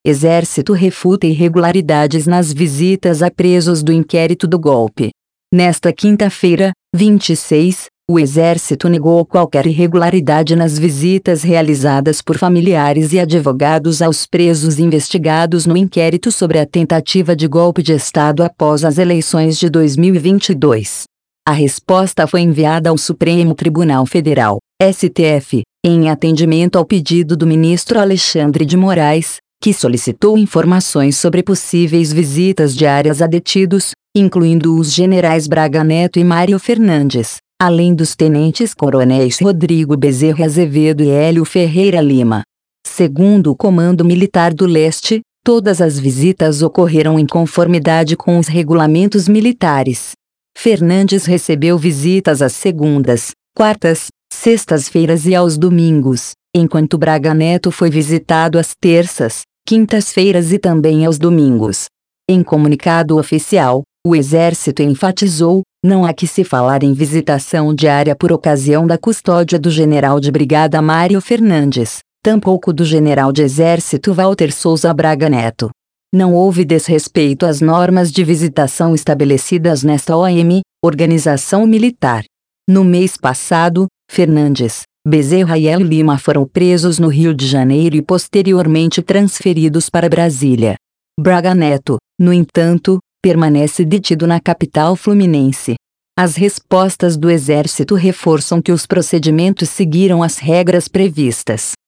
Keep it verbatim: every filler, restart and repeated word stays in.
Exército refuta irregularidades nas visitas a presos do inquérito do golpe. Nesta quinta-feira, vinte e seis, o Exército negou qualquer irregularidade nas visitas realizadas por familiares e advogados aos presos investigados no inquérito sobre a tentativa de golpe de Estado após as eleições de dois mil e vinte e dois. A resposta foi enviada ao Supremo Tribunal Federal, S T F, em atendimento ao pedido do ministro Alexandre de Moraes, que solicitou informações sobre possíveis visitas diárias a detidos, incluindo os generais Braga Neto e Mário Fernandes, além dos tenentes-coronéis Rodrigo Bezerra Azevedo e Hélio Ferreira Lima. Segundo o Comando Militar do Leste, todas as visitas ocorreram em conformidade com os regulamentos militares. Fernandes recebeu visitas às segundas, quartas, sextas-feiras e aos domingos, enquanto Braga Neto foi visitado às terças, quintas-feiras e também aos domingos. Em comunicado oficial, o Exército enfatizou: não há que se falar em visitação diária por ocasião da custódia do general de brigada Mário Fernandes, tampouco do general de Exército Walter Souza Braga Neto. Não houve desrespeito às normas de visitação estabelecidas nesta O M, Organização Militar. No mês passado, Fernandes, Bezerra e Hélio Lima foram presos no Rio de Janeiro e posteriormente transferidos para Brasília. Braga Neto, no entanto, permanece detido na capital fluminense. As respostas do Exército reforçam que os procedimentos seguiram as regras previstas.